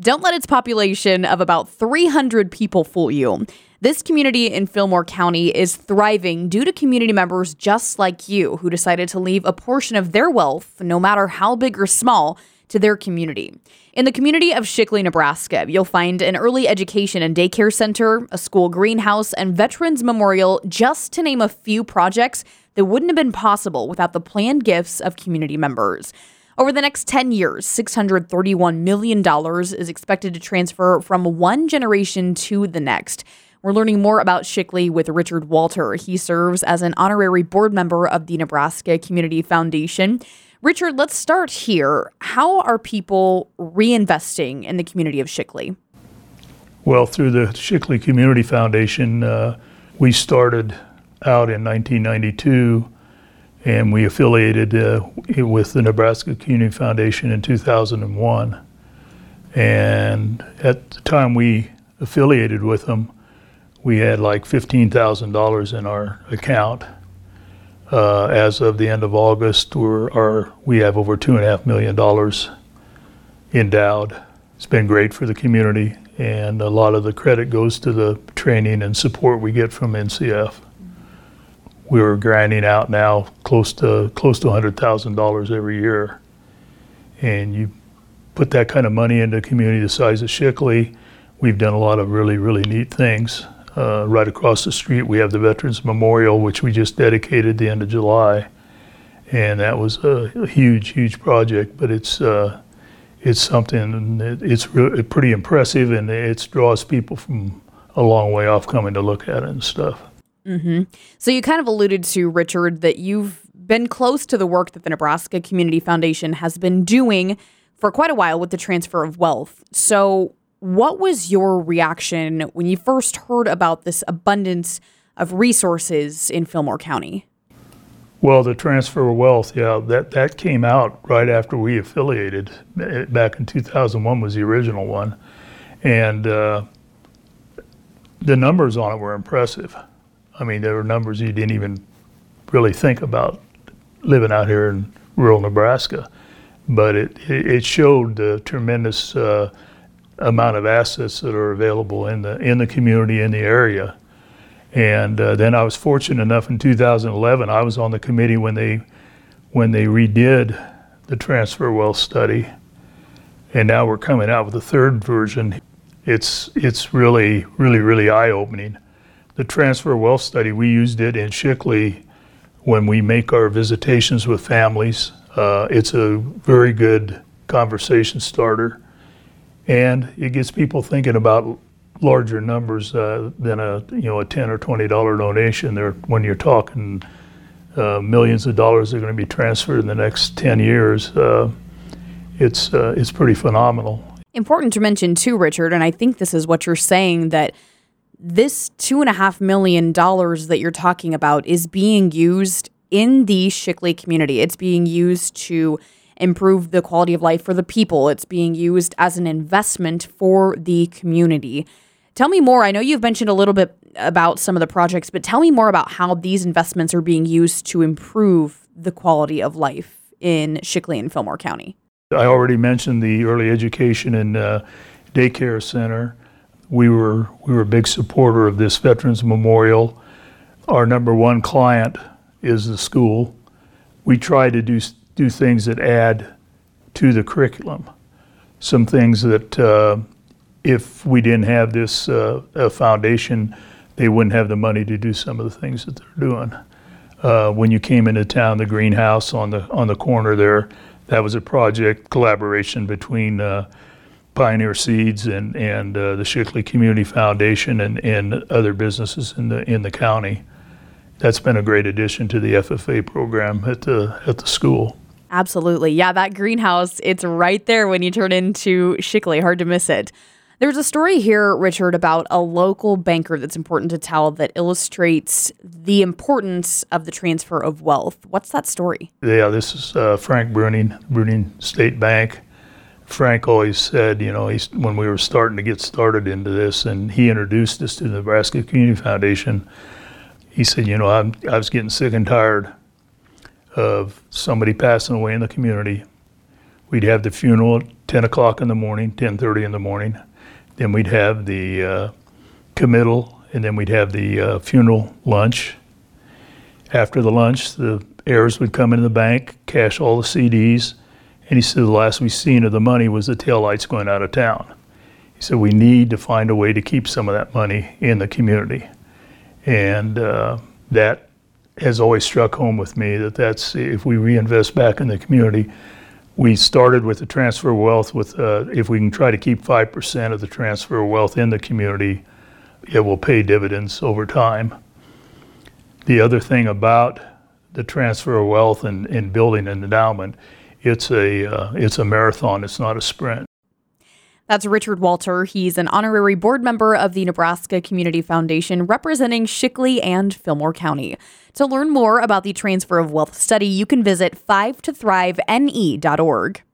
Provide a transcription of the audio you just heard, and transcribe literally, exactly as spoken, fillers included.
Don't let its population of about three hundred people fool you. This community in Fillmore County is thriving due to community members just like you who decided to leave a portion of their wealth, no matter how big or small, to their community. In the community of Shickley, Nebraska, you'll find an early education and daycare center, a school greenhouse, and Veterans Memorial, just to name a few projects that wouldn't have been possible without the planned gifts of community members. Over the next ten years, six hundred thirty-one million dollars is expected to transfer from one generation to the next. We're learning more about Shickley with Richard Walter. He serves as an honorary board member of the Nebraska Community Foundation. Richard, let's start here. How are people reinvesting in the community of Shickley? Well, through the Shickley Community Foundation, uh, we started out in nineteen ninety-two, and we affiliated uh, with the Nebraska Community Foundation in two thousand one. And at the time we affiliated with them, we had like fifteen thousand dollars in our account. Uh, as of the end of August, we're, our, we have over two and a half million dollars endowed. It's been great for the community, and a lot of the credit goes to the training and support we get from N C F. We're grinding out now close to close to one hundred thousand dollars every year, and you put that kind of money into a community the size of Shickley. We've done a lot of really, really neat things. Uh, right across the street, we have the Veterans Memorial, which we just dedicated the end of July, and that was a, a huge, huge project. But it's uh, it's something. It, it's re- pretty impressive, and it draws people from a long way off coming to look at it and stuff. Mm-hmm. So you kind of alluded to, Richard, that you've been close to the work that the Nebraska Community Foundation has been doing for quite a while with the transfer of wealth. So what was your reaction when you first heard about this abundance of resources in Fillmore County? Well, the transfer of wealth, yeah, that, that came out right after we affiliated. Back in two thousand one was the original one. And uh, the numbers on it were impressive. I mean, there were numbers you didn't even really think about living out here in rural Nebraska. But it, it showed the tremendous uh, amount of assets that are available in the in the community, in the area. And uh, then I was fortunate enough in two thousand eleven, I was on the committee when they when they redid the transfer wealth study, and now we're coming out with a third version. It's it's really really really eye-opening. The transfer wealth study, we used it in Shickley when we make our visitations with families. Uh, it's a very good conversation starter. And it gets people thinking about larger numbers uh, than a you know a ten or twenty dollar donation. There, when you're talking uh, millions of dollars that are going to be transferred in the next ten years, uh, it's uh, it's pretty phenomenal. Important to mention too, Richard, and I think this is what you're saying, that this two and a half million dollars that you're talking about is being used in the Shickley community. It's being used to improve the quality of life for the people. It's being used as an investment for the community. Tell me more. I know you've mentioned a little bit about some of the projects, but tell me more about how these investments are being used to improve the quality of life in Shickley and Fillmore County. I already mentioned the early education and uh, daycare center. We were we were a big supporter of this Veterans Memorial. Our number one client is the school. We try to do do things that add to the curriculum. Some things that uh, if we didn't have this uh, uh, foundation, they wouldn't have the money to do some of the things that they're doing. Uh, when you came into town, the greenhouse on the on the corner there, that was a project collaboration between uh, Pioneer Seeds and and uh, the Shickley Community Foundation and, and other businesses in the in the county. That's been a great addition to the F F A program at the at the school. Absolutely. Yeah, that greenhouse, it's right there when you turn into Shickley. Hard to miss it. There's a story here, Richard, about a local banker that's important to tell that illustrates the importance of the transfer of wealth. What's that story? Yeah, this is uh, Frank Bruning, Bruning State Bank. Frank always said, you know, he's, when we were starting to get started into this, and he introduced us to the Nebraska Community Foundation, he said, you know, I'm, I was getting sick and tired of somebody passing away in the community. we'd have the funeral at ten o'clock in the morning, ten thirty in the morning. Then we'd have the uh, committal, and then we'd have the uh, funeral lunch. After the lunch, the heirs would come into the bank, cash all the C Ds, and he said the last we seen of the money was the taillights going out of town. He said we need to find a way to keep some of that money in the community. And uh, that has always struck home with me, that that's, if we reinvest back in the community, we started with the transfer of wealth with, uh, if we can try to keep five percent of the transfer of wealth in the community, it will pay dividends over time. The other thing about the transfer of wealth and, and building an endowment, it's a, uh, it's a marathon, it's not a sprint. That's Richard Walter. He's an honorary board member of the Nebraska Community Foundation representing Shickley and Fillmore County. To learn more about the Transfer of Wealth study, you can visit five to thrive N E dot org.